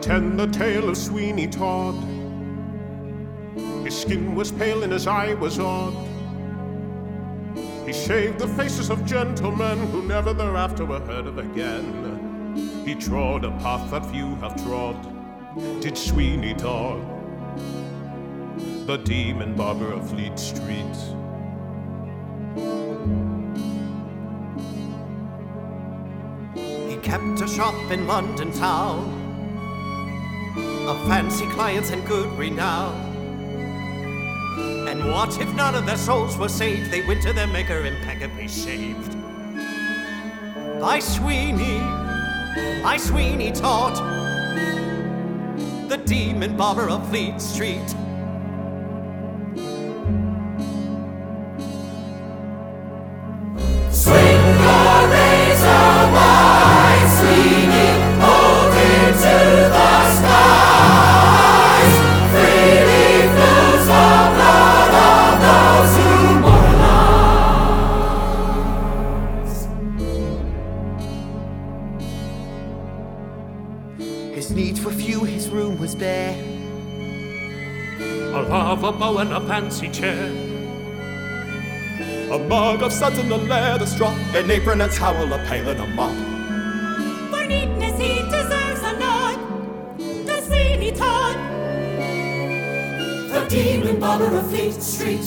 Attend the tale of Sweeney Todd. His skin was pale and his eye was odd. He shaved the faces of gentlemen who never thereafter were heard of again. He trod a path that few have trod, did Sweeney Todd, the demon barber of Fleet Street. He kept a shop in London town, of fancy clients and good renown. And what if none of their souls were saved? They went to their maker impeccably shaved. By Sweeney Todd, the demon barber of Fleet Street. Swing your razor wide, Sweeney, hold it to the skies. Freely flows the blood of those who moralize. His needs were few, his room was bare, A lava bow and a fancy chair, a mug of suds and a leather strop, an apron, a towel, a pail, and a mop. For neatness he deserves a nod, the Sweeney Todd, the demon barber of Fleet Street.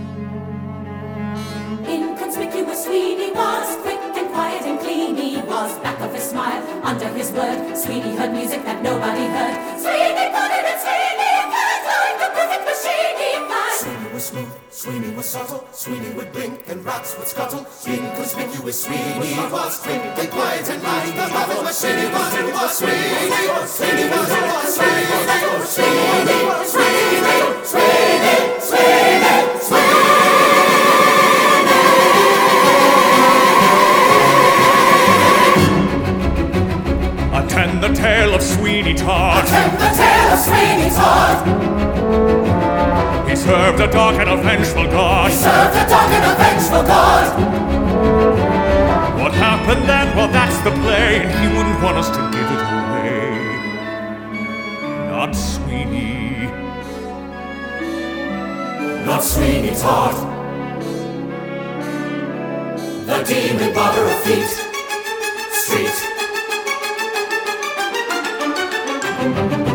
Inconspicuous Sweeney was, quick and quiet and clean he was. Back of his smile, under his word, Sweeney heard music that nobody heard. Sweeney putted and Sweeney put like a perfect machine he plied. Sweeney was smooth, Sweeney was subtle, Sweeney would blink and rats would scuttle. Inconspicuous Sweeney was, quick and quiet and like the bubble. Sweeney was Sweeney, Sweeney was Sweeney, Sweeney, Sweeney, Sweeney, Sweeney, Sweeney. Attend the tale of Sweeney Todd. Attend the tale of Sweeney Todd. He served a dark and a vengeful God. Served a dark and a vengeful God. What happened then? Well, that's the play, and he wouldn't want us to give it away. Not Sweeney. Not Sweeney Todd, the demon barber of Fleet Street.